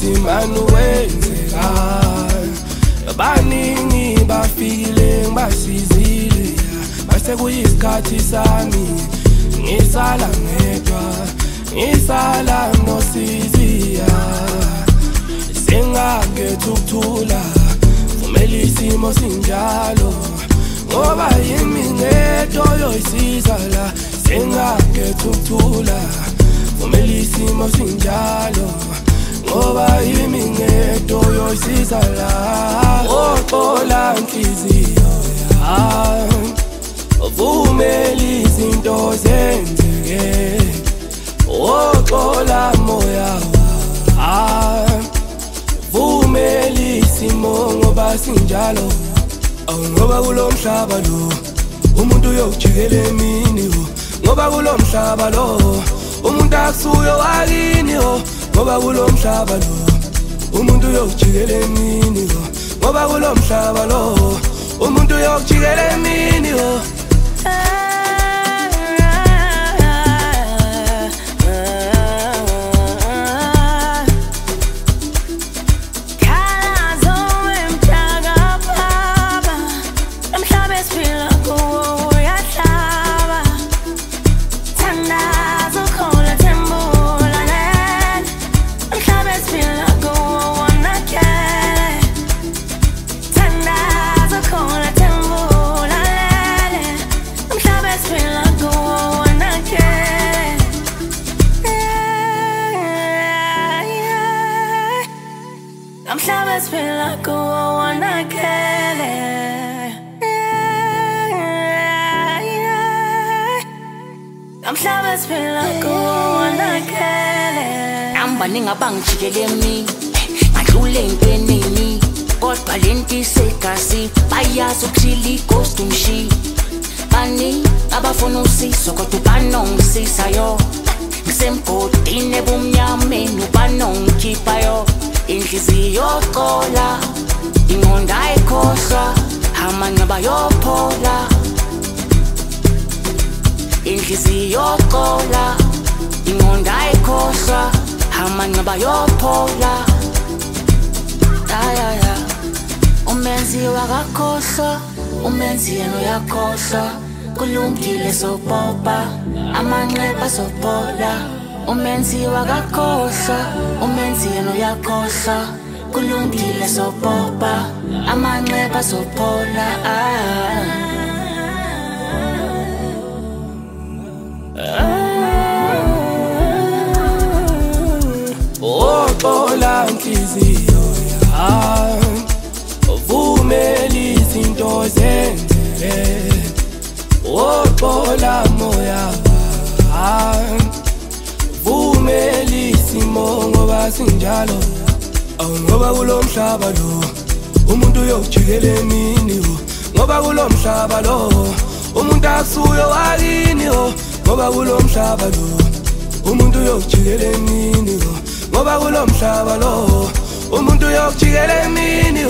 ukuthi mani wenzeka abaningi bafikile ngibasizile base kuyisikhathi sami ngisala ngedwa ngisala nosizia sengakhetha ukuthula vumela isimo sinjalo ngoba yimi ngedwa yoyisiza la sengakhetha ukuthula vumela isimo sinjalo ngoba yimi ngedwa yoyisiza la oxola inhliziyo vumela izinto zenzeke oxola moya vumela isimo ngoba sinjalo ngoba kulo mhlaba lo umuntu uyojikela emini ngoba kulo mhlaba lo umuntu akusuyo wakini ngoba kulo mhlaba lo umuntu uyojikela emini ngoba kulo mhlaba lo umuntu uyojikela emini Mhlabes phila kuwo wonakele Mhlabes phila kuwo wonakele Amba ningabangijikele mina ngadlula entwenini kodwa lento isegasi bayazi ukushila ighost umshi bani abafuna usizo kodwa banongisizayo ngisemgodini ebumnyameni ubanongikhiphayo inhliziyo qola ingqondo ayikhohlwa amangceba yophola inhliziyo qola ingqondo ayikhohlwa amangceba yophola ya umenzi wakakhohlwa umenzi yena uyakhohlwa kulungile sopopa amanxeba sophola umenzi wakakhohlwa umenzi yena uyakhohlwa kulungile sopopa amanxeba sophola oxola inhliziyo vumela izinto zenzeke oxola moya vumela isimo ngoba sinjalo ngoba kulo mhlaba lo umuntu uyojikela emini ngoba kulo mhlaba lo umuntu akusuyo wakini ngoba kulo mhlaba lo umuntu uyojikela emini ngoba kulo mhlaba lo umuntu uyojikela emini